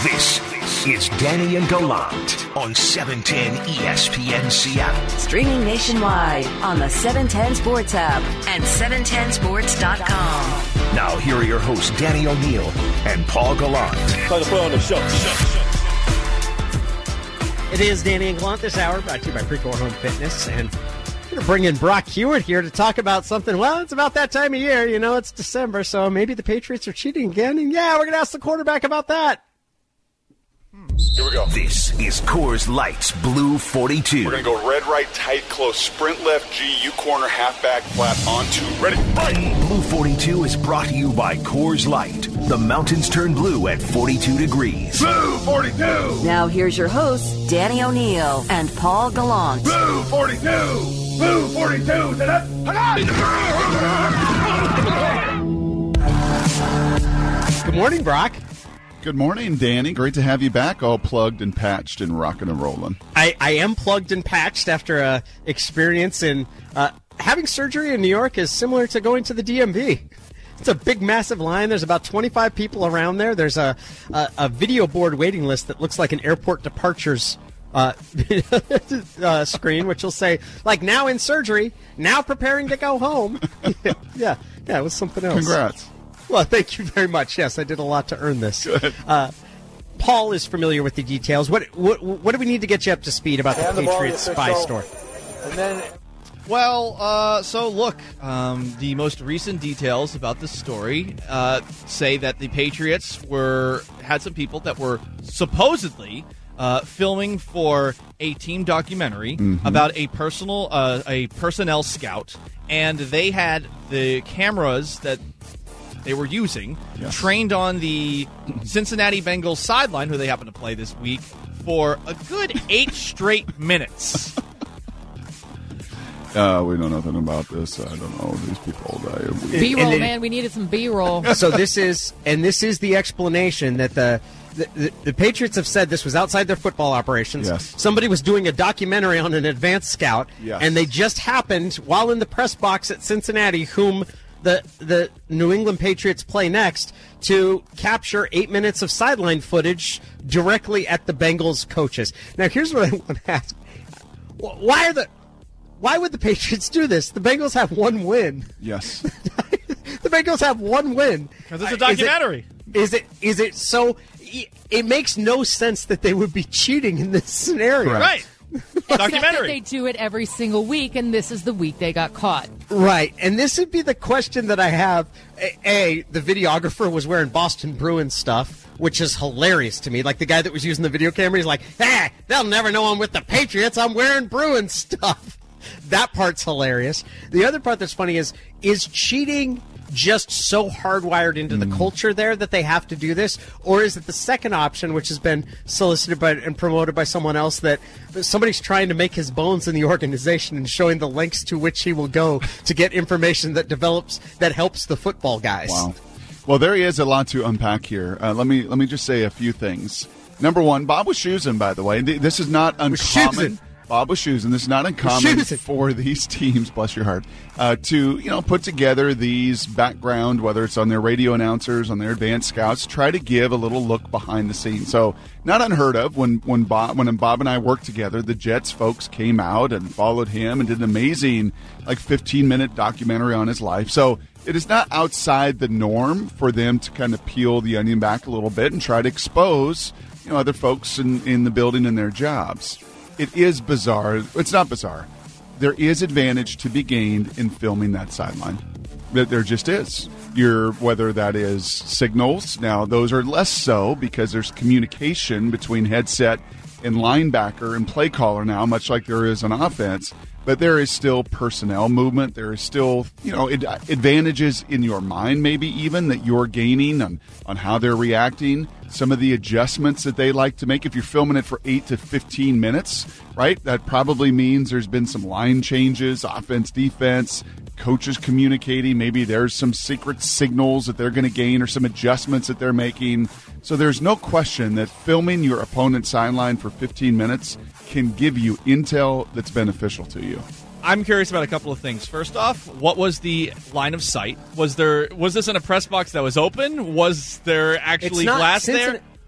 This is Danny and Gallant on 710 ESPN Seattle. Streaming nationwide on the 710 Sports app and 710sports.com. Now, here are your hosts, Danny O'Neill and Paul Gallant. Time to put on the show. It is Danny and Gallant this hour, brought to you by Precor Home Fitness. And I'm going to bring in Brock Hewitt here to talk about something. Well, it's about that time of year. You know, it's December, so maybe the Patriots are cheating again. And yeah, we're going to ask the quarterback about that. Here we go. This is Coors Light's Blue 42. We're going to go red, right, tight, close, sprint left, G, U corner, halfback, flat, on two. Ready, right. Blue 42 is brought to you by Coors Light. The mountains turn blue at 42 degrees. Blue 42. Now here's your hosts, Danny O'Neill and Paul Gallant. Blue 42. Blue 42. Good morning, Brock. Good morning, Danny. Great to have you back, all plugged and patched and rocking and rolling. I am plugged and patched after a experience in having surgery in New York is similar to going to the DMV. It's a big, massive line. There's about 25 people around there. There's a video board waiting list that looks like an airport departures screen, which will say, like, now in surgery, now preparing to go home. Yeah, it was something else. Congrats. Well, thank you very much. Yes, I did a lot to earn this. Good. Paul is familiar with the details. What do we need to get you up to speed about the Patriots spy story? So look, the most recent details about this story say that the Patriots had some people that were supposedly filming for a team documentary about a personnel scout, and they had the cameras that they were using trained on the Cincinnati Bengals sideline, who they happen to play this week, for a good 8 straight minutes. We know nothing about this. I don't know these people. B-roll, man. We needed some B-roll. So this is the explanation that the Patriots have said this was outside their football operations. Yes. Somebody was doing a documentary on an advanced scout, Yes. and they just happened, while in the press box at Cincinnati, whom the New England Patriots play next, to capture 8 minutes of sideline footage directly at the Bengals coaches. Now, here's what I want to ask. Why would the Patriots do this? The Bengals have one win. Yes. The Bengals have one win. Because it's a documentary. Is it so? It makes no sense that they would be cheating in this scenario. Right. Documentary. Except that they do it every single week, and this is the week they got caught. Right. And this would be the question that I have. The videographer was wearing Boston Bruins stuff, which is hilarious to me. Like, the guy that was using the video camera, he's like, hey, they'll never know I'm with the Patriots. I'm wearing Bruins stuff. That part's hilarious. The other part that's funny is cheating just so hardwired into the culture there that they have to do this? Or is it the second option, which has been solicited by and promoted by someone else, that somebody's trying to make his bones in the organization and showing the lengths to which he will go to get information that helps the football guys? Wow. Well, there is a lot to unpack here. Let me just say a few things. Number one, Bob Wischusen, by the way. This is not uncommon. Bob Wischusen, this is not uncommon for these teams, bless your heart, to put together these background, whether it's on their radio announcers, on their advanced scouts, try to give a little look behind the scenes. So not unheard of. When Bob and I worked together, the Jets folks came out and followed him and did an amazing 15-minute documentary on his life. So it is not outside the norm for them to kind of peel the onion back a little bit and try to expose other folks in the building and their jobs. It is bizarre. It's not bizarre. There is advantage to be gained in filming that sideline. There just is. Whether that is signals. Now, those are less so because there's communication between headset and linebacker and play caller now, much like there is on offense. But there is still personnel movement. There is still, advantages in your mind, maybe even, that you're gaining on how they're reacting. Some of the adjustments that they like to make. If you're filming it for 8 to 15 minutes, right, that probably means there's been some line changes, offense, defense, coaches communicating. Maybe there's some secret signals that they're going to gain or some adjustments that they're making. So there's no question that filming your opponent's sideline for 15 minutes can give you intel that's beneficial to you. I'm curious about a couple of things. First off, what was the line of sight? Was this in a press box that was open? Was there actually glass there?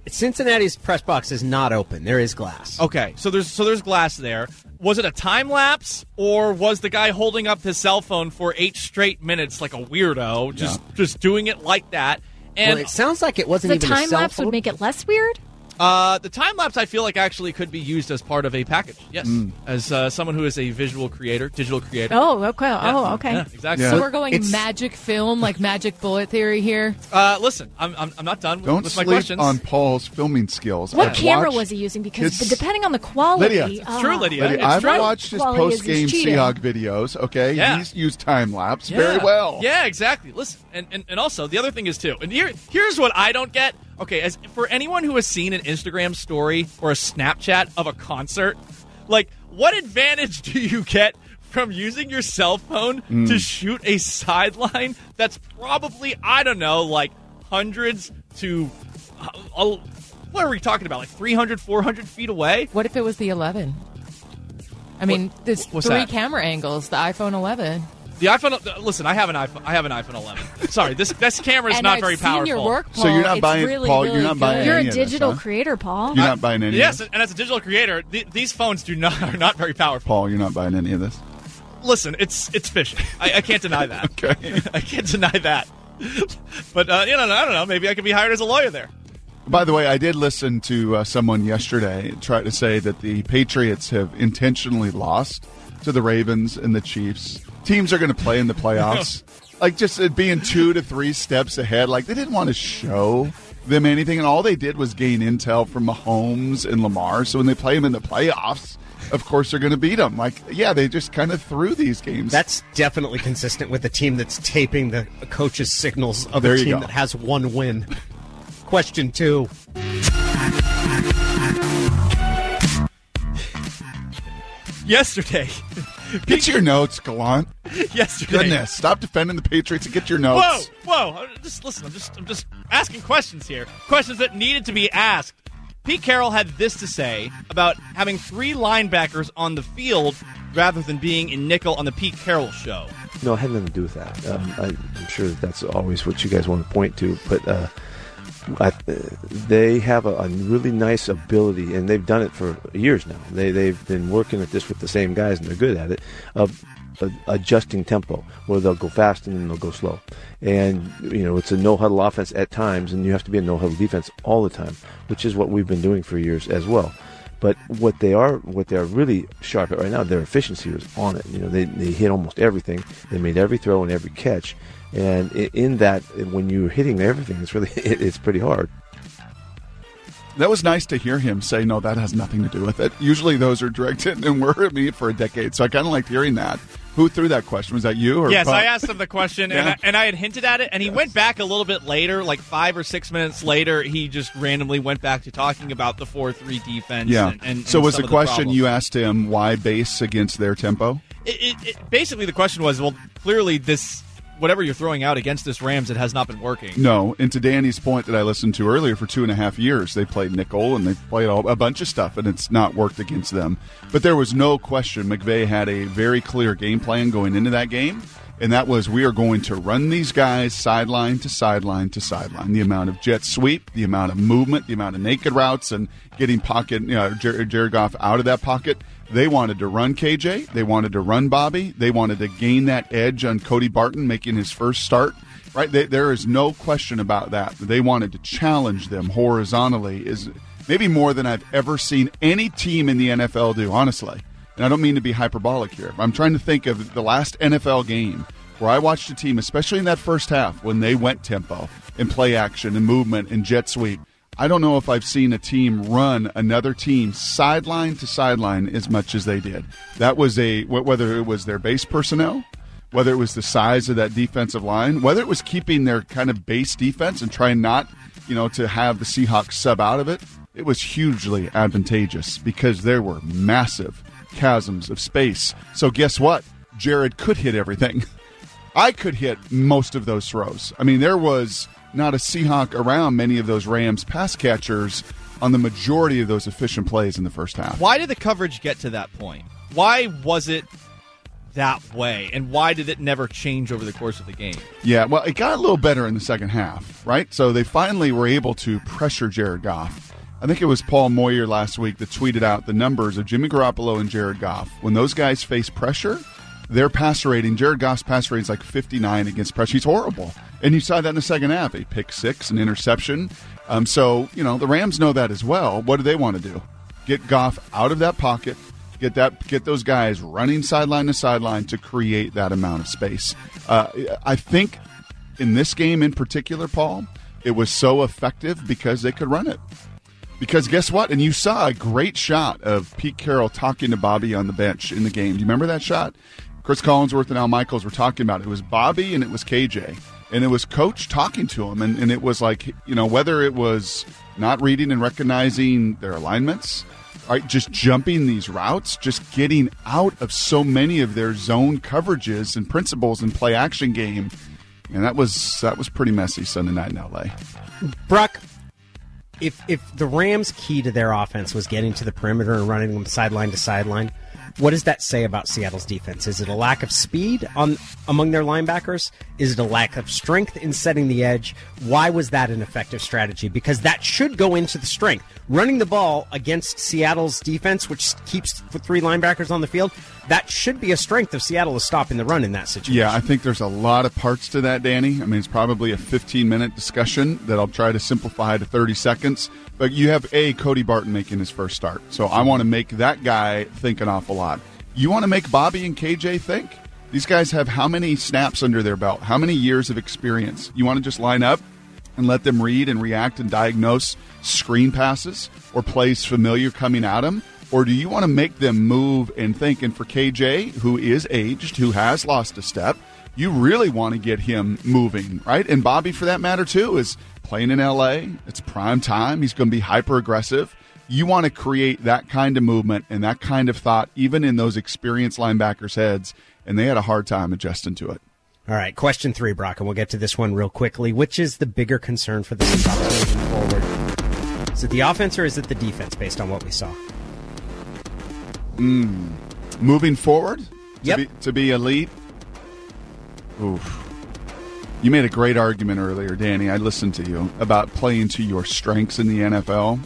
Cincinnati's press box is not open. There is glass. Okay, so there's glass there. Was it a time lapse, or was the guy holding up his cell phone for 8 straight minutes like a weirdo, just doing it like that? And it sounds like it wasn't even a cell phone. The time lapse would make it less weird? The time lapse, I feel like, actually could be used as part of a package. Yes, as someone who is a digital creator. Oh, okay. Yeah. Okay. Yeah, exactly. Yeah. So we're going magic film, like Magic Bullet Theory here. Listen, I'm not done with my sleep questions. on Paul's filming skills. What I've camera watched was he using? Because his- depending on the quality, Lydia. It's true, Lydia. It's I've true. watched his Quality is post-game cheating. Seahawk videos. Okay, Yeah. he's used time lapse very well. Yeah, exactly. Listen, and also the other thing is too. And here's what I don't get. Okay, as for anyone who has seen an Instagram story or a Snapchat of a concert, like, what advantage do you get from using your cell phone to shoot a sideline that's probably, I don't know, like hundreds to what are we talking about? Like 300, 400 feet away? What if it was the 11? I mean, there's what's 3 that? camera angles. The iPhone 11. The iPhone. Listen, I have an iPhone 11. Sorry, this camera is And not I've very seen powerful. your work, Paul. So you're not It's buying, really, Paul. really You're not buying good. You're any a of this, digital huh? creator, Paul. You're not buying any. Yes, of this? and as a digital creator, these phones are not very powerful. Paul, you're not buying any of this. Listen, it's fishy. I can't deny that. Okay. I can't deny that. But I don't know. Maybe I could be hired as a lawyer there. By the way, I did listen to someone yesterday try to say that the Patriots have intentionally lost to the Ravens and the Chiefs. Teams are going to play in the playoffs. Like, just being 2 to 3 steps ahead. Like, they didn't want to show them anything, and all they did was gain intel from Mahomes and Lamar. So when they play them in the playoffs, of course they're going to beat them. Like, yeah, they just kind of threw these games. That's definitely consistent with a team that's taping the coach's signals of There a you team go. that has 1 win. Question 2. Yesterday. Get your notes, Gallant. Yesterday. Goodness, stop defending the Patriots and get your notes. Whoa! Just listen. I'm just asking questions here. Questions that needed to be asked. Pete Carroll had this to say about having 3 linebackers on the field rather than being in nickel on the Pete Carroll show. No, it had nothing to do with that. I'm sure that's always what you guys want to point to, but they have a really nice ability, and they've done it for years now. They've been working at this with the same guys, and they're good at it, of adjusting tempo, where they'll go fast and then they'll go slow. And, it's a no-huddle offense at times, and you have to be a no-huddle defense all the time, which is what we've been doing for years as well. But what they are really sharp at right now, their efficiency is on it. They hit almost everything. They made every throw and every catch. And in that, when you're hitting everything, it's pretty hard. That was nice to hear him say, no, that has nothing to do with it. Usually those are directed and were at me for a decade, so I kind of liked hearing that. Who threw that question? Was that you? Or Yes, Bob? I asked him the question, and I had hinted at it, and he went back a little bit later, like 5 or 6 minutes later. He just randomly went back to talking about the 4-3 defense. Yeah. And so was some the of question problems. you asked him, why base against their tempo? Basically, the question was, well, clearly this, whatever you're throwing out against this Rams, it has not been working. No, and to Danny's point that I listened to earlier, for 2.5 years they played nickel and they played a bunch of stuff, and it's not worked against them. But there was no question McVay had a very clear game plan going into that game, and that was, we are going to run these guys sideline to sideline to sideline. The amount of jet sweep, the amount of movement, the amount of naked routes, and getting Jared Goff out of that pocket. They wanted to run KJ. They wanted to run Bobby. They wanted to gain that edge on Cody Barton making his first start. Right? There is no question about that. They wanted to challenge them horizontally, is maybe more than I've ever seen any team in the NFL do, honestly. And I don't mean to be hyperbolic here. I'm trying to think of the last NFL game where I watched a team, especially in that first half, when they went tempo and play action and movement and jet sweep. I don't know if I've seen a team run another team sideline to sideline as much as they did. That was whether it was their base personnel, whether it was the size of that defensive line, whether it was keeping their kind of base defense and trying not, to have the Seahawks sub out of it. It was hugely advantageous because there were massive chasms of space. So guess what? Jared could hit everything. I could hit most of those throws. I mean, there was not a Seahawk around many of those Rams pass catchers on the majority of those efficient plays in the first half. Why did the coverage get to that point? Why was it that way, and why did it never change over the course of the game? Yeah, well, it got a little better in the second half, right? So they finally were able to pressure Jared Goff. I think it was Paul Moyer last week that tweeted out the numbers of Jimmy Garoppolo and Jared Goff. When those guys face pressure, their passer rating, Jared Goff's passer rating is like 59 against pressure. He's horrible. And you saw that in the second half. A pick six, an interception. So, the Rams know that as well. What do they want to do? Get Goff out of that pocket, get those guys running sideline to sideline to create that amount of space. I think in this game in particular, Paul, it was so effective because they could run it. Because guess what? And you saw a great shot of Pete Carroll talking to Bobby on the bench in the game. Do you remember that shot? Chris Collinsworth and Al Michaels were talking about it. It was Bobby and it was KJ. And it was Coach talking to him. And it was like, whether it was not reading and recognizing their alignments, right, just jumping these routes, just getting out of so many of their zone coverages and principles and play action game. And that was pretty messy Sunday night in L.A. Brock, if the Rams' key to their offense was getting to the perimeter and running them sideline to sideline, what does that say about Seattle's defense? Is it a lack of speed among their linebackers? Is it a lack of strength in setting the edge? Why was that an effective strategy? Because that should go into the strength. Running the ball against Seattle's defense, which keeps the three linebackers on the field, that should be a strength of Seattle is stopping the run in that situation. Yeah, I think there's a lot of parts to that, Danny. I mean, it's probably a 15-minute discussion that I'll try to simplify to 30 seconds. But you have, Cody Barton making his first start. So I want to make that guy think an awful lot. You want to make Bobby and KJ think? These guys have how many snaps under their belt? How many years of experience? You want to just line up and let them read and react and diagnose screen passes or plays familiar coming at them? Or do you want to make them move and think? And for KJ, who is aged, who has lost a step, you really want to get him moving, right? And Bobby, for that matter, too, is playing in L.A. It's prime time. He's going to be hyper-aggressive. You want to create that kind of movement and that kind of thought, even in those experienced linebackers' heads, and they had a hard time adjusting to it. All right, question 3, Brock, and we'll get to this one real quickly. Which is the bigger concern for the Seahawks moving forward? Is it the offense or is it the defense, based on what we saw? Moving forward? To be elite? Oof. You made a great argument earlier, Danny. I listened to you about playing to your strengths in the NFL.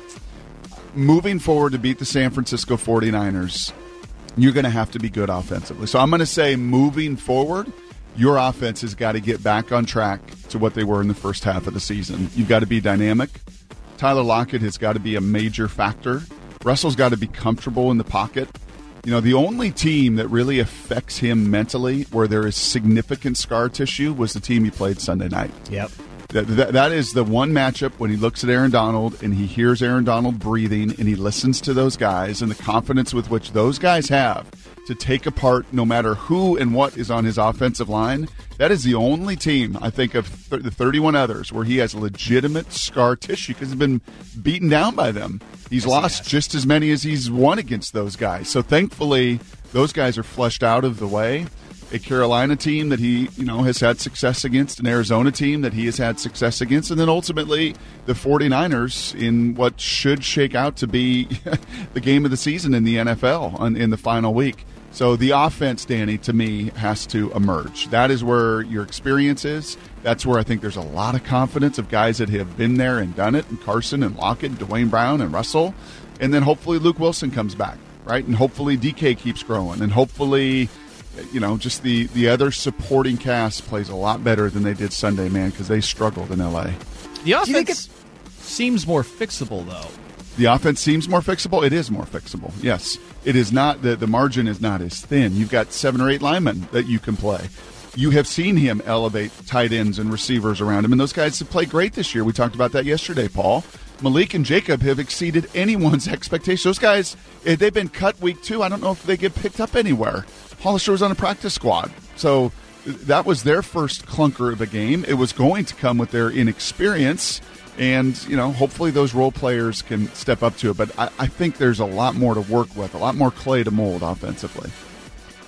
Moving forward to beat the San Francisco 49ers, you're going to have to be good offensively. So I'm going to say moving forward, your offense has got to get back on track to what they were in the first half of the season. You've got to be dynamic. Tyler Lockett has got to be a major factor. Russell's got to be comfortable in the pocket. The only team that really affects him mentally where there is significant scar tissue was the team he played Sunday night. Yep. That is the one matchup when he looks at Aaron Donald and he hears Aaron Donald breathing and he listens to those guys and the confidence with which those guys have to take apart no matter who and what is on his offensive line. That is the only team, I think, of the 31 others where he has legitimate scar tissue because he's been beaten down by them. He's lost just as many as he's won against those guys. So thankfully, those guys are flushed out of the way. A Carolina team that he, has had success against, an Arizona team that he has had success against, and then ultimately the 49ers in what should shake out to be the game of the season in the NFL in the final week. So the offense, Danny, to me, has to emerge. That is where your experience is. That's where I think there's a lot of confidence of guys that have been there and done it, and Carson and Lockett, and Dwayne Brown and Russell. And then hopefully Luke Wilson comes back, right? And hopefully DK keeps growing. And hopefully, just the other supporting cast plays a lot better than they did Sunday, man, because they struggled in L.A. The offense seems more fixable, though. The offense seems more fixable. It is more fixable, yes. It is not, the margin is not as thin. You've got 7 or 8 linemen that you can play. You have seen him elevate tight ends and receivers around him, and those guys have played great this year. We talked about that yesterday, Paul. Malik and Jacob have exceeded anyone's expectations. Those guys, if they've been cut week 2, I don't know if they get picked up anywhere. Hollister was on a practice squad. So that was their first clunker of a game. It was going to come with their inexperience. And, hopefully those role players can step up to it. But I think there's a lot more to work with, a lot more clay to mold offensively.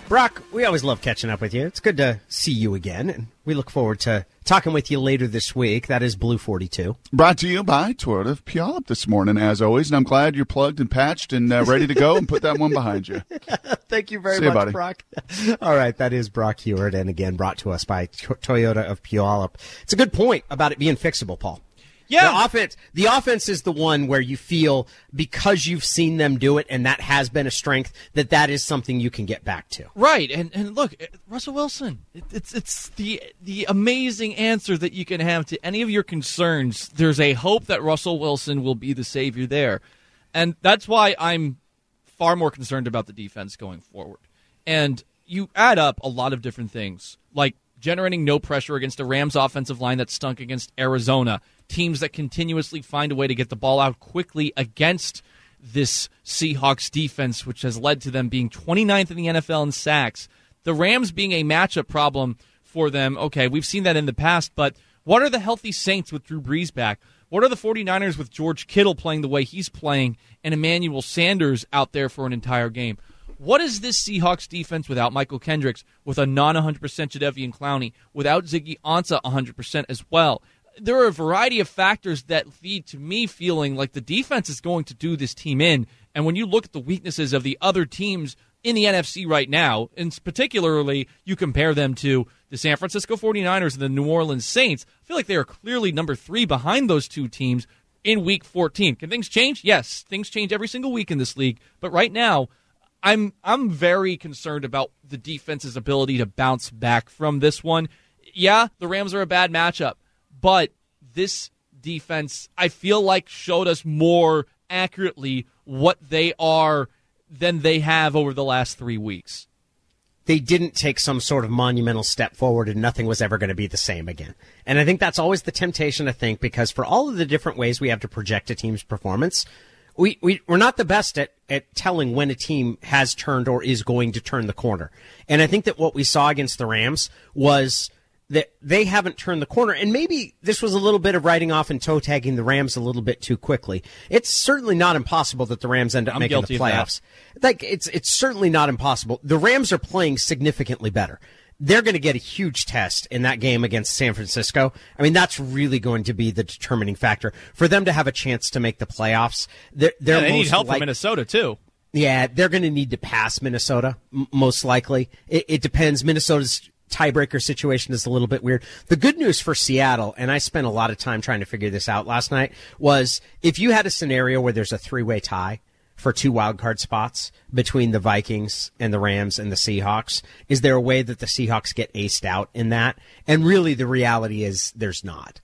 Brock, we always love catching up with you. It's good to see you again, and we look forward to talking with you later this week. That is Blue 42. Brought to you by Toyota of Puyallup this morning, as always, and I'm glad you're plugged and patched and ready to go and put that one behind you. Thank you very much, buddy. Brock. All right, that is Brock Heward, and again, brought to us by Toyota of Puyallup. It's a good point about it being fixable, Paul. Yeah. The offense is the one where you feel, because you've seen them do it, and that has been a strength, that is something you can get back to. Right, and look, Russell Wilson, it's the amazing answer that you can have to any of your concerns. There's a hope that Russell Wilson will be the savior there, and that's why I'm far more concerned about the defense going forward. And you add up a lot of different things, like generating no pressure against a Rams offensive line that stunk against Arizona, teams that continuously find a way to get the ball out quickly against this Seahawks defense, which has led to them being 29th in the NFL in sacks. The Rams being a matchup problem for them, okay, we've seen that in the past, but what are the healthy Saints with Drew Brees back? What are the 49ers with George Kittle playing the way he's playing and Emmanuel Sanders out there for an entire game? What is this Seahawks defense without Michael Kendricks, with a non-100% Jadeveon Clowney, without Ziggy Ansah 100% as well? There are a variety of factors that lead to me feeling like the defense is going to do this team in. And when you look at the weaknesses of the other teams in the NFC right now, and particularly you compare them to the San Francisco 49ers and the New Orleans Saints, I feel like they are clearly number 3 behind those two teams in Week 14. Can things change? Yes, things change every single week in this league. But right now, I'm very concerned about the defense's ability to bounce back from this one. Yeah, the Rams are a bad matchup, but this defense, I feel like, showed us more accurately what they are than they have over the last 3 weeks. They didn't take some sort of monumental step forward, and nothing was ever going to be the same again. And I think that's always the temptation, I think, because for all of the different ways we have to project a team's performance, we're not the best at telling when a team has turned or is going to turn the corner. And I think that what we saw against the Rams was that they haven't turned the corner. And maybe this was a little bit of writing off and toe tagging the Rams a little bit too quickly. It's certainly not impossible that the Rams end up making the playoffs. Like, it's certainly not impossible. The Rams are playing significantly better. They're going to get a huge test in that game against San Francisco. I mean, that's really going to be the determining factor for them to have a chance to make the playoffs. They need help from Minnesota, too. Yeah, they're going to need to pass Minnesota, most likely. It depends. Minnesota's tiebreaker situation is a little bit weird. The good news for Seattle, and I spent a lot of time trying to figure this out last night, was if you had a scenario where there's a 3-way tie for 2 wildcard spots between the Vikings and the Rams and the Seahawks, is there a way that the Seahawks get aced out in that? And really the reality is there's not.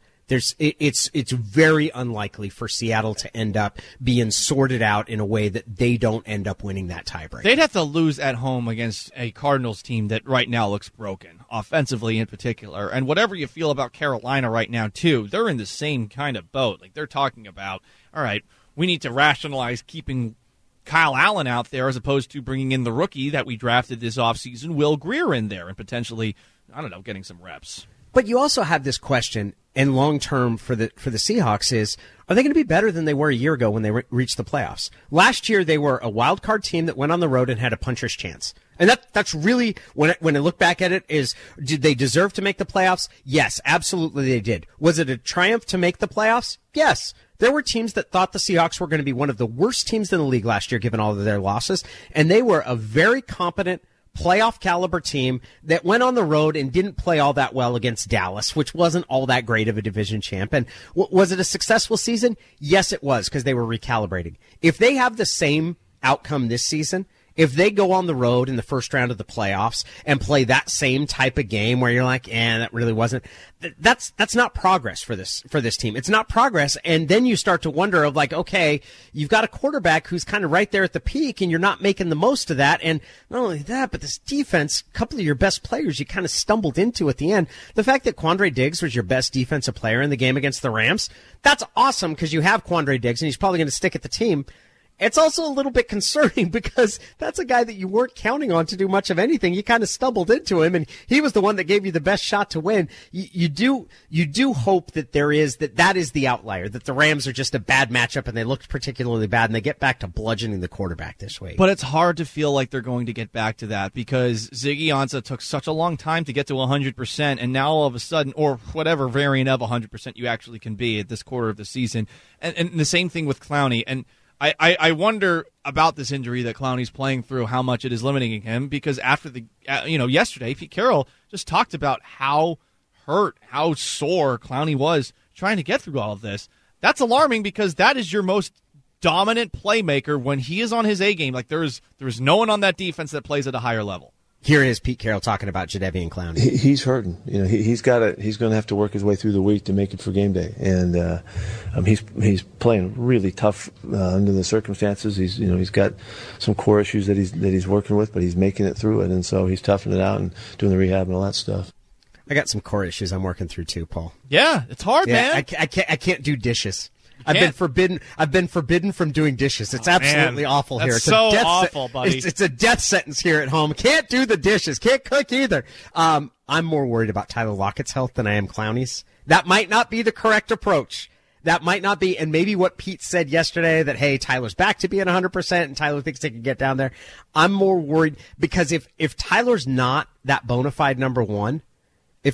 It's very unlikely for Seattle to end up being sorted out in a way that they don't end up winning that tiebreaker. They'd have to lose at home against a Cardinals team that right now looks broken, offensively in particular. And whatever you feel about Carolina right now, too, they're in the same kind of boat. Like, they're talking about, all right, we need to rationalize keeping Kyle Allen out there as opposed to bringing in the rookie that we drafted this offseason, Will Grier, in there and potentially, I don't know, getting some reps. But you also have this question, and long-term for the Seahawks is, are they going to be better than they were a year ago when they reached the playoffs? Last year, they were a wild card team that went on the road and had a puncher's chance. And that's really, when I look back at it, is, did they deserve to make the playoffs? Yes, absolutely they did. Was it a triumph to make the playoffs? Yes. There were teams that thought the Seahawks were going to be one of the worst teams in the league last year, given all of their losses, and they were a very competent playoff caliber team that went on the road and didn't play all that well against Dallas, which wasn't all that great of a division champ. And was it a successful season? Yes, it was, because they were recalibrating. If they have the same outcome this season, if they go on the road in the first round of the playoffs and play that same type of game where you're like, that really wasn't, that's not progress for this team. It's not progress. And then you start to wonder of like, okay, you've got a quarterback who's kind of right there at the peak and you're not making the most of that. And not only that, but this defense, a couple of your best players you kind of stumbled into at the end. The fact that Quandre Diggs was your best defensive player in the game against the Rams, that's awesome because you have Quandre Diggs and he's probably going to stick at the team. It's also a little bit concerning because that's a guy that you weren't counting on to do much of anything. You kind of stumbled into him, and he was the one that gave you the best shot to win. You do hope that that is the outlier, that the Rams are just a bad matchup and they looked particularly bad, and they get back to bludgeoning the quarterback this week. But it's hard to feel like they're going to get back to that because Ziggy Ansah took such a long time to get to 100%, and now all of a sudden, or whatever variant of 100% you actually can be at this quarter of the season, and the same thing with Clowney. And I wonder about this injury that Clowney's playing through, how much it is limiting him, because after yesterday, Pete Carroll just talked about how hurt, how sore Clowney was trying to get through all of this. That's alarming because that is your most dominant playmaker when he is on his A game. Like there is no one on that defense that plays at a higher level. Here is Pete Carroll talking about Jadeveon Clowney. He's hurting. He's going to have to work his way through the week to make it for game day, and he's playing really tough under the circumstances. He's got some core issues that he's working with, but he's making it through it, and so he's toughing it out and doing the rehab and all that stuff. I got some core issues I'm working through too, Paul. Yeah, it's hard, man. I can't do dishes. I've been forbidden from doing dishes. It's absolutely awful here. It's so awful, buddy. It's a death sentence here at home. Can't do the dishes. Can't cook either. I'm more worried about Tyler Lockett's health than I am Clowney's. That might not be the correct approach. That might not be, and maybe what Pete said yesterday that, hey, Tyler's back to being 100% and Tyler thinks they can get down there. I'm more worried because if Tyler's not that bona fide number one, it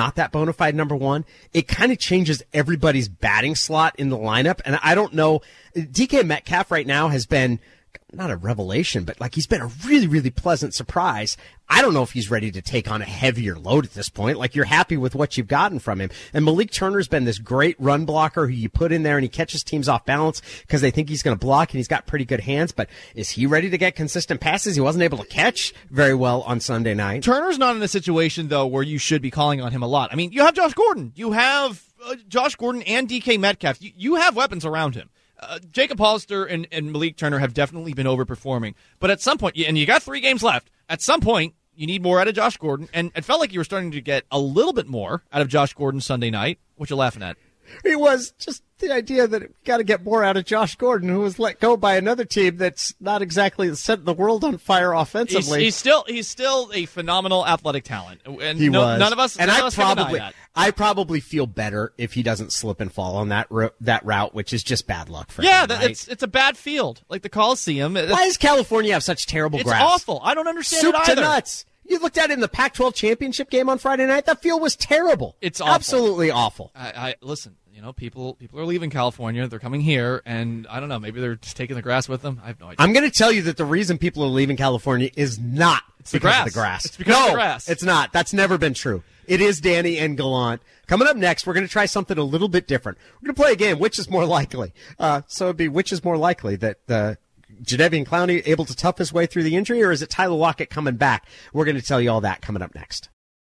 kind of changes everybody's batting slot in the lineup. And I don't know, DK Metcalf right now has been not a revelation, but like he's been a really, really pleasant surprise. I don't know if he's ready to take on a heavier load at this point. Like you're happy with what you've gotten from him. And Malik Turner's been this great run blocker who you put in there and he catches teams off balance because they think he's going to block and he's got pretty good hands. But is he ready to get consistent passes? He wasn't able to catch very well on Sunday night. Turner's not in a situation though where you should be calling on him a lot. I mean, you have Josh Gordon. You have Josh Gordon and DK Metcalf. You have weapons around him. Jacob Hollister and Malik Turner have definitely been overperforming. But at some point, and you got 3 games left, at some point, you need more out of Josh Gordon. And it felt like you were starting to get a little bit more out of Josh Gordon Sunday night. What you laughing at? It was just the idea that we got to get more out of Josh Gordon, who was let go by another team that's not exactly setting the world on fire offensively. He's still a phenomenal athletic talent, and he was. None of us. I probably feel better if he doesn't slip and fall on that route, which is just bad luck for him. Yeah, right? it's a bad field, like the Coliseum. Why does California have such terrible grass? It's awful. I don't understand Soup it either. to nuts. You looked at it in the Pac-12 championship game on Friday night. That field was terrible. It's awful. Absolutely awful. I listen. People are leaving California. They're coming here, and I don't know. Maybe they're just taking the grass with them. I have no idea. I'm going to tell you that the reason people are leaving California is not because of the grass. It's because of the grass. It's not. That's never been true. It is Danny and Gallant. Coming up next, we're going to try something a little bit different. We're going to play a game, which is more likely. So it'd be which is more likely, that Jadeveon Clowney able to tough his way through the injury, or is it Tyler Lockett coming back? We're going to tell you all that coming up next.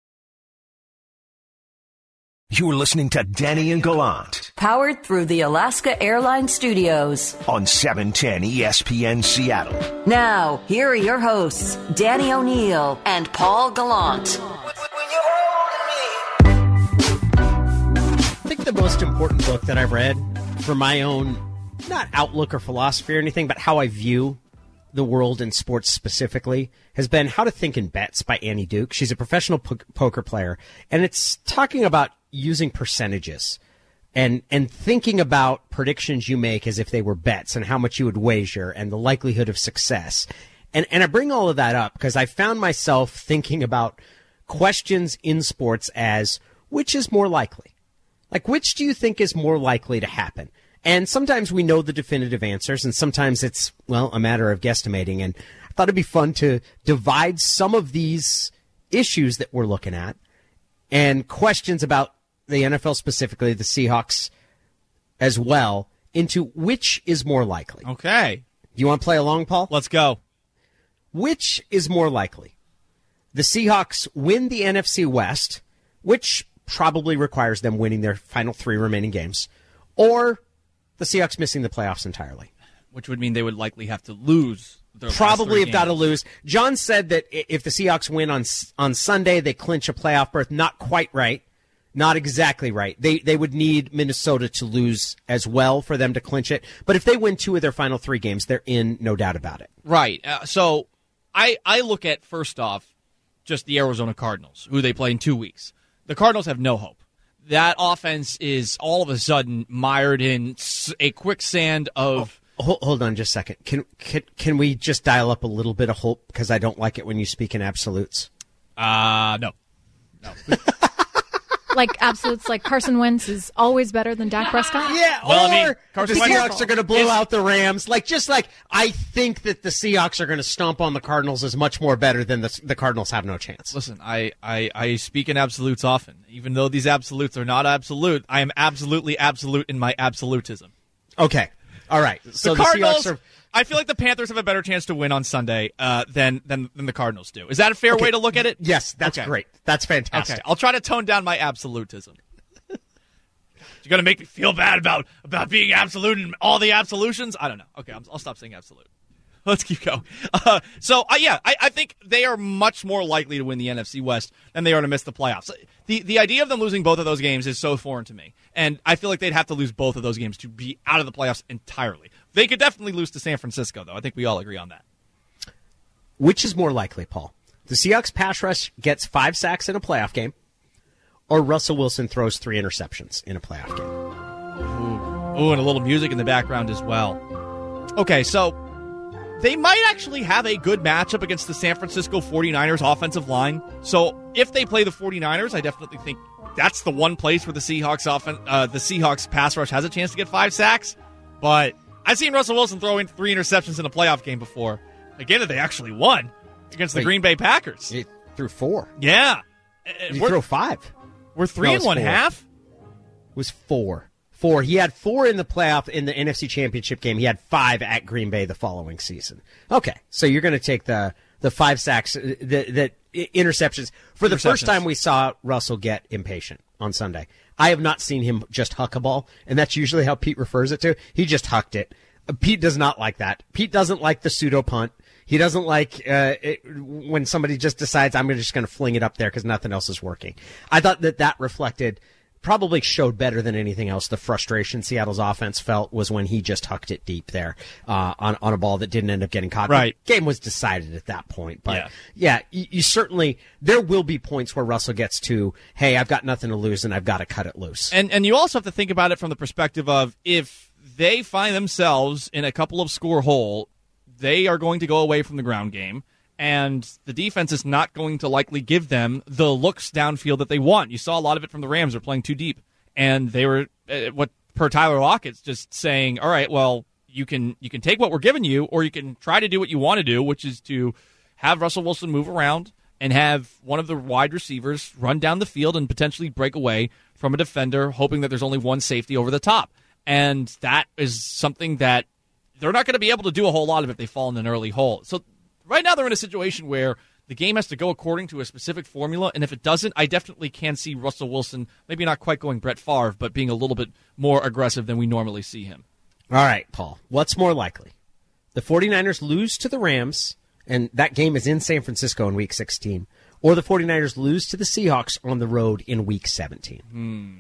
You're listening to Danny and Gallant. Powered through the Alaska Airlines Studios. On 710 ESPN Seattle. Now, here are your hosts, Danny O'Neill and Paul Gallant. I think the most important book that I've read for my own, not outlook or philosophy or anything, but how I view the world and sports specifically, has been How to Think in Bets by Annie Duke. She's a professional poker player, and it's talking about using percentages and thinking about predictions you make as if they were bets and how much you would wager and the likelihood of success. And I bring all of that up because I found myself thinking about questions in sports as, which is more likely? Like, which do you think is more likely to happen? And sometimes we know the definitive answers, and sometimes it's, well, a matter of guesstimating. And I thought it'd be fun to divide some of these issues that we're looking at and questions about the NFL specifically, the Seahawks as well, into which is more likely. Okay. Do you want to play along, Paul? Let's go. Which is more likely? The Seahawks win the NFC West, which probably requires them winning their final 3 remaining games, or the Seahawks missing the playoffs entirely. Which would mean they would likely have to lose. Probably have got to lose. John said that if the Seahawks win on Sunday, they clinch a playoff berth. Not quite right. Not exactly right. They would need Minnesota to lose as well for them to clinch it. But if they win 2 of their final 3 games, they're in, no doubt about it. Right. So I look at, first off, just the Arizona Cardinals, who they play in 2 weeks. The Cardinals have no hope. That offense is all of a sudden mired in a quicksand of... Hold on just a second. Can we just dial up a little bit of hope? Because I don't like it when you speak in absolutes. No. Like absolutes, like Carson Wentz is always better than Dak Prescott? Yeah, well, or the Seahawks are going to blow out the Rams. I think that the Seahawks are going to stomp on the Cardinals is much more better than the Cardinals have no chance. Listen, I speak in absolutes often. Even though these absolutes are not absolute, I am absolutely absolute in my absolutism. Okay. All right. So the Cardinals, Seahawks are... I feel like the Panthers have a better chance to win on Sunday than the Cardinals do. Is that a fair way to look at it? Yes, that's great. That's fantastic. Okay, I'll try to tone down my absolutism. You're going to make me feel bad about being absolute and all the absolutions? I don't know. Okay, I'll stop saying absolute. Let's keep going. I think they are much more likely to win the NFC West than they are to miss the playoffs. The idea of them losing both of those games is so foreign to me, and I feel like they'd have to lose both of those games to be out of the playoffs entirely. They could definitely lose to San Francisco, though. I think we all agree on that. Which is more likely, Paul? The Seahawks pass rush gets 5 sacks in a playoff game, or Russell Wilson throws 3 interceptions in a playoff game? Ooh, and a little music in the background as well. Okay, so they might actually have a good matchup against the San Francisco 49ers offensive line. So if they play the 49ers, I definitely think that's the one place where the Seahawks pass rush has a chance to get 5 sacks. But I've seen Russell Wilson throw in 3 interceptions in a playoff game before. Again, that they actually won against the Green Bay Packers. He threw 4. Yeah. Did he throw 5? We're 3 and 1/2? It was 4. 4. He had 4 in the playoff in the NFC Championship game. He had 5 at Green Bay the following season. Okay, so you're going to take the 5 sacks, the interceptions. For the first time we saw Russell get impatient on Sunday. I have not seen him just huck a ball, and that's usually how Pete refers it to. He just hucked it. Pete does not like that. Pete doesn't like the pseudo punt. He doesn't like when somebody just decides, I'm just going to fling it up there because nothing else is working. I thought that reflected, probably showed better than anything else, the frustration Seattle's offense felt was when he just hucked it deep there on a ball that didn't end up getting caught. Right. The game was decided at that point. But, you certainly, there will be points where Russell gets to, hey, I've got nothing to lose and I've got to cut it loose. And you also have to think about it from the perspective of if they find themselves in a couple of score hole, they are going to go away from the ground game, and the defense is not going to likely give them the looks downfield that they want. You saw a lot of it from the Rams. They're playing too deep, and they were, per Tyler Lockett's, just saying, all right, well, you can take what we're giving you, or you can try to do what you want to do, which is to have Russell Wilson move around and have one of the wide receivers run down the field and potentially break away from a defender, hoping that there's only one safety over the top. And that is something that they're not going to be able to do a whole lot of if they fall in an early hole. So right now they're in a situation where the game has to go according to a specific formula, and if it doesn't, I definitely can see Russell Wilson, maybe not quite going Brett Favre, but being a little bit more aggressive than we normally see him. All right, Paul, what's more likely? The 49ers lose to the Rams, and that game is in San Francisco in Week 16, or the 49ers lose to the Seahawks on the road in Week 17?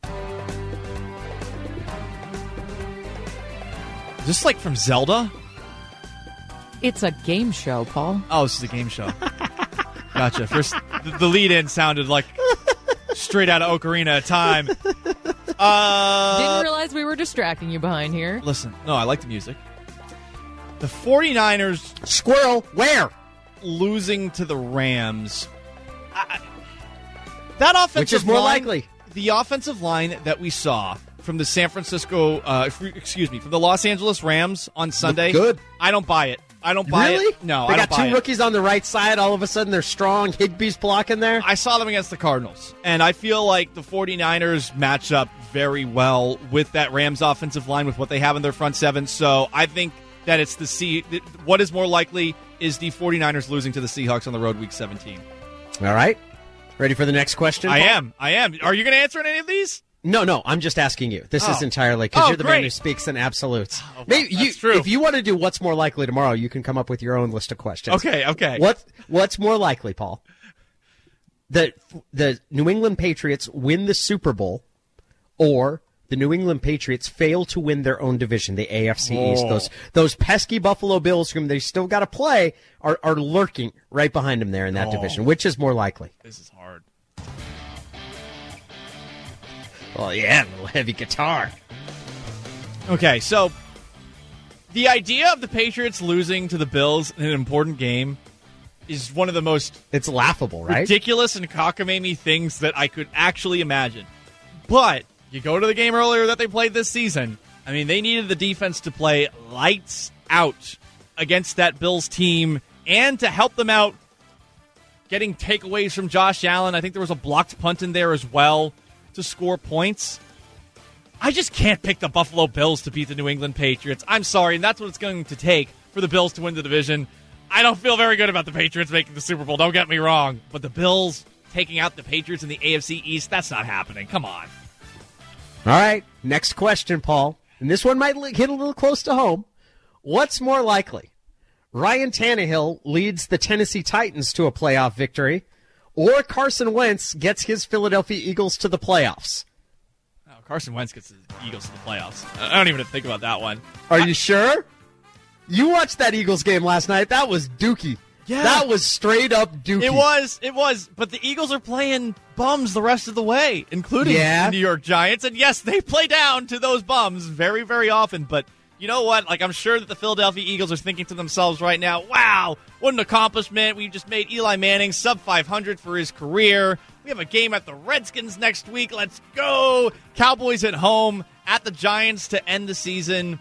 Is this like from Zelda? It's a game show, Paul. Oh, this is a game show. Gotcha. First, the lead-in sounded like straight out of Ocarina of Time. Didn't realize we were distracting you behind here. Listen, no, I like the music. The 49ers... Squirrel, where? Losing to the Rams. That offensive Which is more line, likely? The offensive line that we saw from the from the Los Angeles Rams on Sunday. Looked good. I don't buy it. I don't buy really? it. No, they I don't got buy 2 rookies on the right side. All of a sudden, they're strong. Higbee's blocking there. I saw them against the Cardinals, and I feel like the 49ers match up very well with that Rams offensive line with what they have in their front seven. So I think that it's what is more likely is the 49ers losing to the Seahawks on the road Week 17. All right. Ready for the next question, Paul? I am. Are you going to answer any of these? No, I'm just asking you. This is entirely because you're the man who speaks in absolutes. Maybe that's true. If you want to do what's more likely tomorrow, you can come up with your own list of questions. Okay. What's more likely, Paul? the New England Patriots win the Super Bowl, or the New England Patriots fail to win their own division, the AFC East. Those pesky Buffalo Bills, whom they still got to play, are lurking right behind them there in that division. Which is more likely? This is hard. Well, yeah, a little heavy guitar. Okay, so the idea of the Patriots losing to the Bills in an important game is one of the most it's laughable, right? ridiculous and cockamamie things that I could actually imagine. But you go to the game earlier that they played this season. I mean, they needed the defense to play lights out against that Bills team and to help them out getting takeaways from Josh Allen. I think there was a blocked punt in there as well to score points. I just can't pick the Buffalo Bills to beat the New England Patriots. I'm sorry, and that's what it's going to take for the Bills to win the division. I don't feel very good about the Patriots making the Super Bowl, don't get me wrong. But the Bills taking out the Patriots in the AFC East, that's not happening. Come on. All right, next question, Paul. And this one might hit a little close to home. What's more likely? Ryan Tannehill leads the Tennessee Titans to a playoff victory, or Carson Wentz gets his Philadelphia Eagles to the playoffs? Oh, Carson Wentz gets the Eagles to the playoffs. I don't even think about that one. Are you sure? You watched that Eagles game last night. That was dookie. Yeah. That was straight up dookie. It was. But the Eagles are playing bums the rest of the way, including the New York Giants. And yes, they play down to those bums very, very often. But you know what? Like, I'm sure that the Philadelphia Eagles are thinking to themselves right now, wow, what an accomplishment. We just made Eli Manning sub 500 for his career. We have a game at the Redskins next week. Let's go. Cowboys at home at the Giants to end the season.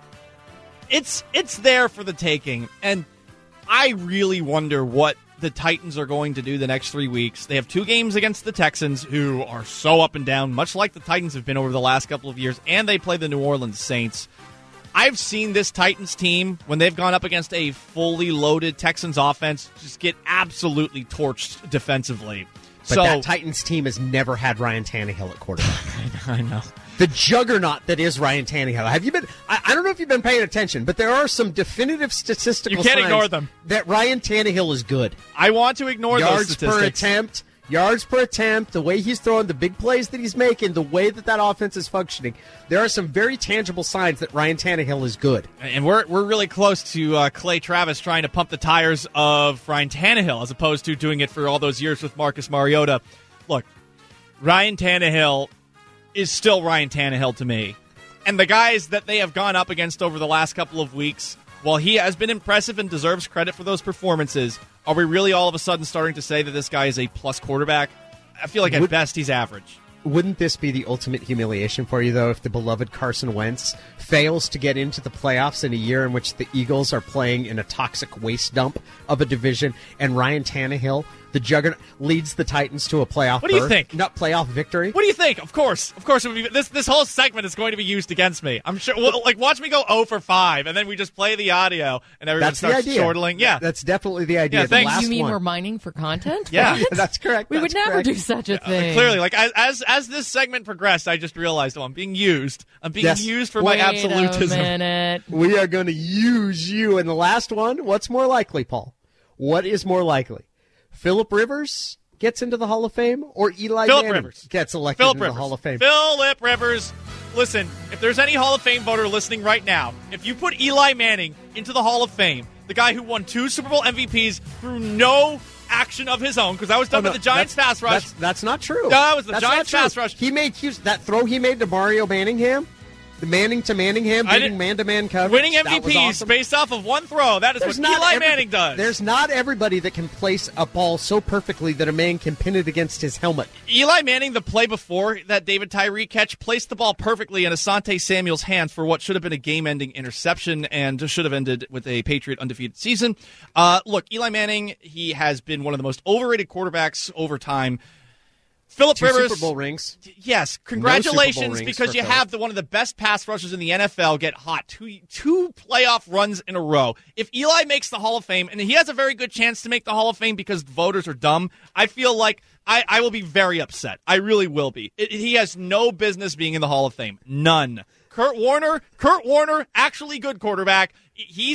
It's there for the taking. And I really wonder what the Titans are going to do the next 3 weeks. They have 2 games against the Texans, who are so up and down, much like the Titans have been over the last couple of years, and they play the New Orleans Saints. I've seen this Titans team, when they've gone up against a fully loaded Texans offense, just get absolutely torched defensively. But that Titans team has never had Ryan Tannehill at quarterback. I know. The juggernaut that is Ryan Tannehill. Have you been? I don't know if you've been paying attention, but there are some definitive statistical You can't signs ignore them. that Ryan Tannehill is good. I want to ignore those statistics. Yards per attempt, the way he's throwing, the big plays that he's making, the way that offense is functioning. There are some very tangible signs that Ryan Tannehill is good. And we're really close to Clay Travis trying to pump the tires of Ryan Tannehill as opposed to doing it for all those years with Marcus Mariota. Look, Ryan Tannehill is still Ryan Tannehill to me. And the guys that they have gone up against over the last couple of weeks, while he has been impressive and deserves credit for those performances, are we really all of a sudden starting to say that this guy is a plus quarterback? I feel like at best he's average. Wouldn't this be the ultimate humiliation for you, though, if the beloved Carson Wentz fails to get into the playoffs in a year in which the Eagles are playing in a toxic waste dump of a division, and Ryan Tannehill, the juggernaut, leads the Titans to a playoff What do you think? Not playoff victory. What do you think? Of course, it would be, this whole segment is going to be used against me. I'm sure. Well, like, watch me go 0 for 5, and then we just play the audio, and everyone starts chortling. Yeah, that's definitely the idea. Yeah, thanks. You mean we're mining for content? Yeah, that's correct. We would never do such a thing. Clearly, like as this segment progressed, I just realized, I'm being used. I'm being used for my absolutism. Wait a minute. We are going to use you. And the last one, what's more likely, Paul? What is more likely? Phillip Rivers gets into the Hall of Fame, or Eli Manning gets elected into the Hall of Fame? Phillip Rivers. Listen, if there's any Hall of Fame voter listening right now, if you put Eli Manning into the Hall of Fame, the guy who won 2 Super Bowl MVPs through no action of his own, because that was done by the Giants pass rush. That's not true. No, that was the Giants pass rush. He made that throw he made to Mario Manningham. The Manning to Manningham, beating man-to-man coverage. Winning MVPs based off of one throw. That is what Eli Manning does. There's not everybody that can place a ball so perfectly that a man can pin it against his helmet. Eli Manning, the play before that David Tyree catch, placed the ball perfectly in Asante Samuel's hands for what should have been a game-ending interception and should have ended with a Patriot undefeated season. Look, Eli Manning, he has been one of the most overrated quarterbacks over time. Phillip Rivers, Super Bowl rings. Yes, congratulations, because you have one of the best pass rushers in the NFL get hot. Two playoff runs in a row. If Eli makes the Hall of Fame, and he has a very good chance to make the Hall of Fame because voters are dumb, I feel like I will be very upset. I really will be. He has no business being in the Hall of Fame. None. Kurt Warner, actually good quarterback. He's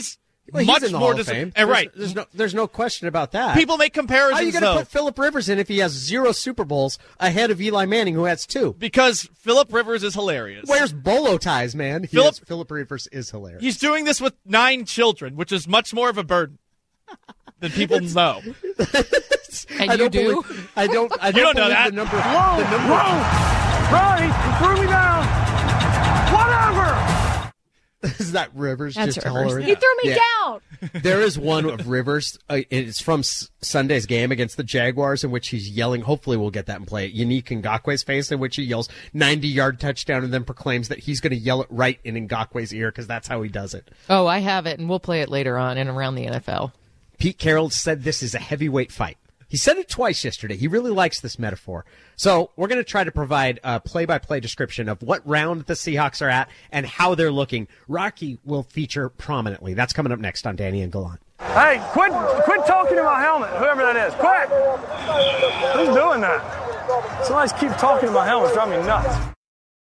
Well, much he's in the more Hall of Fame. right. There's no question about that. People make comparisons. How are you going to put Phillip Rivers in if he has 0 Super Bowls ahead of Eli Manning, who has 2? Because Phillip Rivers is hilarious. Wears bolo ties, man. Phillip Rivers is hilarious. He's doing this with 9 children, which is much more of a burden than people know. And you do? I don't know that. The number. Ronnie, you threw me down. Whatever. Is that Rivers? That's just Rivers. hollering? He threw me down. There is one of Rivers. It's from Sunday's game against the Jaguars, in which he's yelling. Hopefully, we'll get that and play it. Yannick Ngakwe's face, in which he yells 90-yard touchdown, and then proclaims that he's going to yell it right in Ngakwe's ear because that's how he does it. Oh, I have it, and we'll play it later on and around the NFL. Pete Carroll said this is a heavyweight fight. He said it twice yesterday. He really likes this metaphor. So we're going to try to provide a play-by-play description of what round the Seahawks are at and how they're looking. Rocky will feature prominently. That's coming up next on Danny and Gallant. Hey, quit talking to my helmet, whoever that is. Quit. Who's doing that? Somebody's keep talking to my helmet. It's driving me nuts.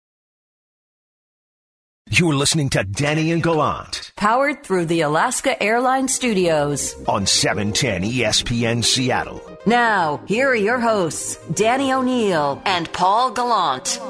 You're listening to Danny and Gallant Powered through the Alaska Airlines Studios. on 710 ESPN Seattle. Now, here are your hosts, Danny O'Neill and Paul Gallant.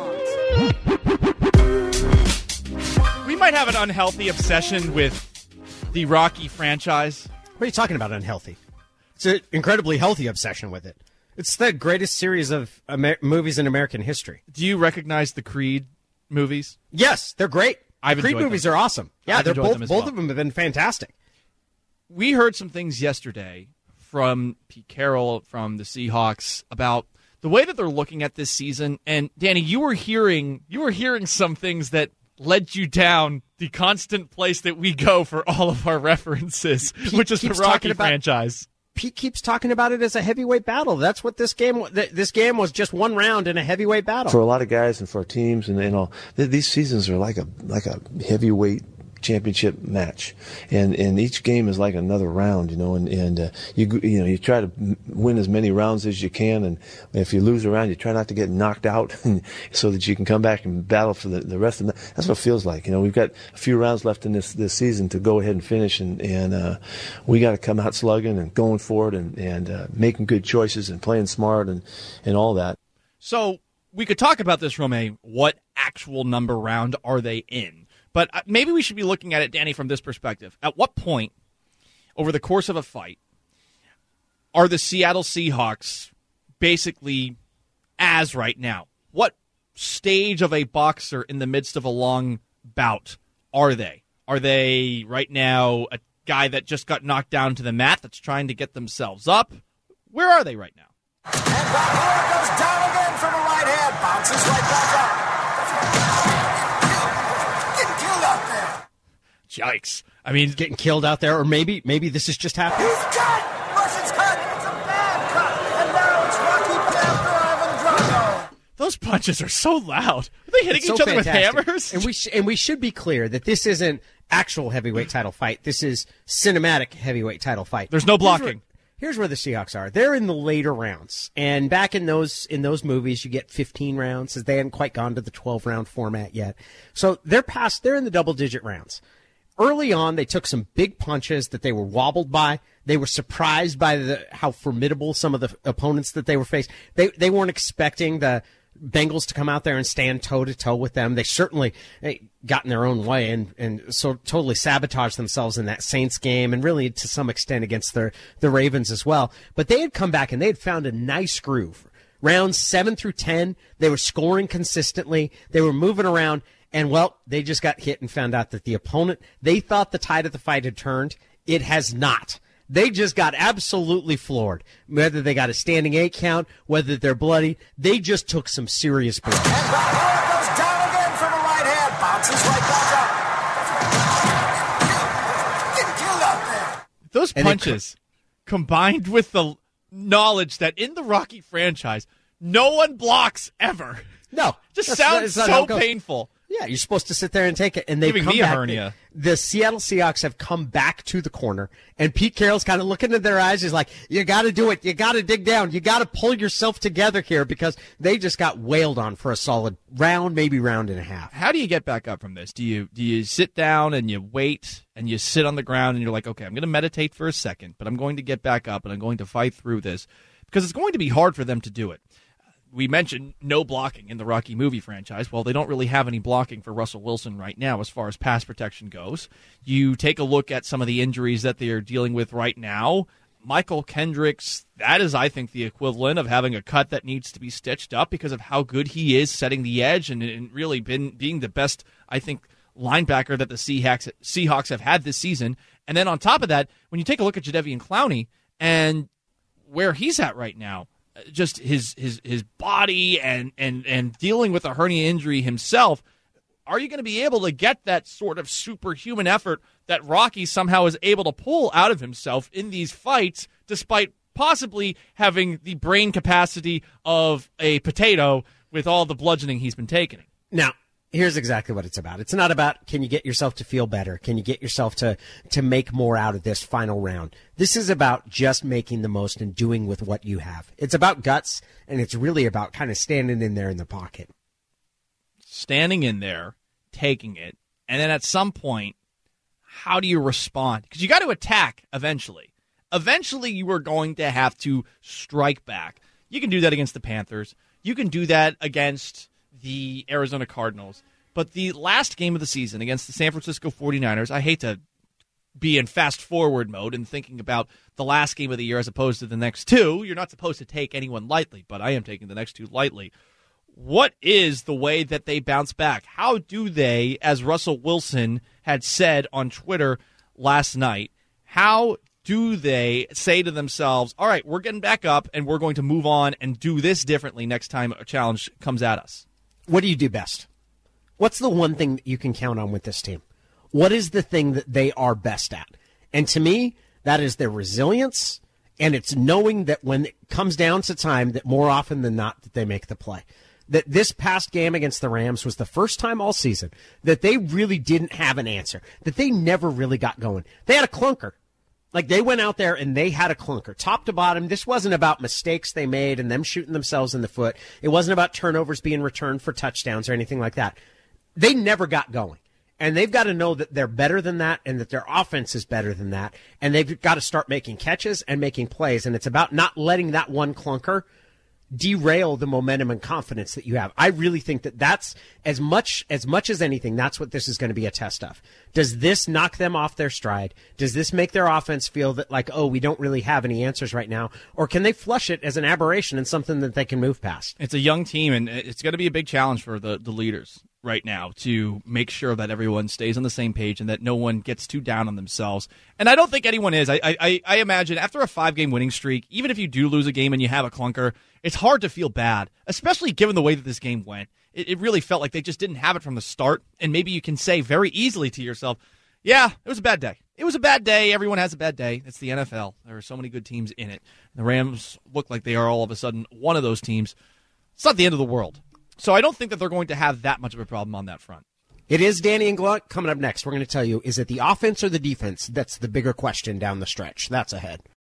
We might have an unhealthy obsession with the Rocky franchise. What are you talking about, unhealthy? It's an incredibly healthy obsession with it. It's the greatest series of movies in American history. Do you recognize the Creed movies? Yes, they're great. Creed movies are awesome. Yeah, they're both of them have been fantastic. We heard some things yesterday from Pete Carroll, from the Seahawks, about the way that they're looking at this season. And Danny, you were hearing some things that led you down the constant place that we go for all of our references, which is the Rocky franchise. Pete keeps talking about it as a heavyweight battle. That's what this game was, just one round in a heavyweight battle. For a lot of guys and for our teams and all, these seasons are like a heavyweight championship match, and each game is like another round, and you try to win as many rounds as you can, and if you lose a round, you try not to get knocked out so that you can come back and battle for the rest of them. That's what it feels like. We've got a few rounds left in this season to go ahead and finish, and we got to come out slugging and going for it and making good choices and playing smart and all that. So we could talk about this from what actual number round are they in? But maybe we should be looking at it, Danny, from this perspective. At what point, over the course of a fight, are the Seattle Seahawks basically as right now? What stage of a boxer in the midst of a long bout are they? Are they right now a guy that just got knocked down to the mat that's trying to get themselves up? Where are they right now? And Balboa goes down again from a right hand, bounces right back up. Yikes. I mean, getting killed out there, or maybe this is just happening. He's cut! Russian's cut! It's a bad cut! And now it's Rocky Panther Ivan Drago. Those punches are so loud. Are they hitting each other with hammers? And we should be clear that this isn't actual heavyweight title fight. This is cinematic heavyweight title fight. There's no blocking. Here's where the Seahawks are. They're in the later rounds. And back in those movies, you get 15 rounds, as they hadn't quite gone to the 12-round format yet. So they're in the double-digit rounds. Early on, they took some big punches that they were wobbled by. They were surprised by how formidable some of the opponents that they were facing. They weren't expecting the Bengals to come out there and stand toe-to-toe with them. They certainly got in their own way and so totally sabotaged themselves in that Saints game and really to some extent against the Ravens as well. But they had come back and they had found a nice groove. Rounds 7 through 10, they were scoring consistently. They were moving around. And, well, they just got hit and found out that the opponent, they thought the tide of the fight had turned. It has not. They just got absolutely floored. Whether they got a standing 8 count, whether they're bloody, they just took some serious blows. And Balboa goes down again from a right hand, bounces right back up. Getting killed out there. Those punches, combined with the knowledge that in the Rocky franchise, no one blocks ever. No. Just sounds so painful. Yeah, you're supposed to sit there and take it. And they've Giving come me a back. hernia. The Seattle Seahawks have come back to the corner, and Pete Carroll's kind of looking in their eyes. He's like, you got to do it. You got to dig down. You got to pull yourself together here because they just got wailed on for a solid round, maybe round and a half. How do you get back up from this? Do you sit down and you wait and you sit on the ground and you're like, okay, I'm going to meditate for a second, but I'm going to get back up and I'm going to fight through this because it's going to be hard for them to do it. We mentioned no blocking in the Rocky movie franchise. Well, they don't really have any blocking for Russell Wilson right now as far as pass protection goes. You take a look at some of the injuries that they are dealing with right now. Michael Kendricks, that is, I think, the equivalent of having a cut that needs to be stitched up because of how good he is setting the edge and really being the best, I think, linebacker that the Seahawks have had this season. And then on top of that, when you take a look at Jadeveon Clowney and where he's at right now, just his body and dealing with a hernia injury himself, are you going to be able to get that sort of superhuman effort that Rocky somehow is able to pull out of himself in these fights despite possibly having the brain capacity of a potato with all the bludgeoning he's been taking? Now, here's exactly what it's about. It's not about can you get yourself to feel better? Can you get yourself to make more out of this final round? This is about just making the most and doing with what you have. It's about guts, and it's really about kind of standing in there in the pocket. Standing in there, taking it, and then at some point, how do you respond? Because you got to attack eventually. Eventually, you are going to have to strike back. You can do that against the Panthers. You can do that against the Arizona Cardinals. But the last game of the season against the San Francisco 49ers, I hate to be in fast-forward mode and thinking about the last game of the year as opposed to the next two. You're not supposed to take anyone lightly, but I am taking the next two lightly. What is the way that they bounce back? How do they, as Russell Wilson had said on Twitter last night, how do they say to themselves, all right, we're getting back up and we're going to move on and do this differently next time a challenge comes at us? What do you do best? What's the one thing that you can count on with this team? What is the thing that they are best at? And to me, that is their resilience, and it's knowing that when it comes down to time, that more often than not that they make the play. That this past game against the Rams was the first time all season that they really didn't have an answer, that they never really got going. They had a clunker. Like, they went out there and they had a clunker, top to bottom. This wasn't about mistakes they made and them shooting themselves in the foot. It wasn't about turnovers being returned for touchdowns or anything like that. They never got going. And they've got to know that they're better than that and that their offense is better than that. And they've got to start making catches and making plays. And it's about not letting that one clunker derail the momentum and confidence that you have. I really think that that's as much as anything, that's what this is going to be a test of. Does this knock them off their stride? Does this make their offense feel that, like, oh, we don't really have any answers right now? Or can they flush it as an aberration and something that they can move past? It's a young team, and it's going to be a big challenge for the leaders right now to make sure that everyone stays on the same page and that no one gets too down on themselves. And I don't think anyone is. I imagine after a 5-game winning streak, even if you do lose a game and you have a clunker, it's hard to feel bad, especially given the way that this game went. It really felt like they just didn't have it from the start, and maybe you can say very easily to yourself, yeah, it was a bad day. It was a bad day. Everyone has a bad day. It's the NFL. There are so many good teams in it. The Rams look like they are all of a sudden one of those teams. It's not the end of the world. So I don't think that they're going to have that much of a problem on that front. It is Danny and Gluck. Coming up next, we're going to tell you, is it the offense or the defense that's the bigger question down the stretch? That's ahead.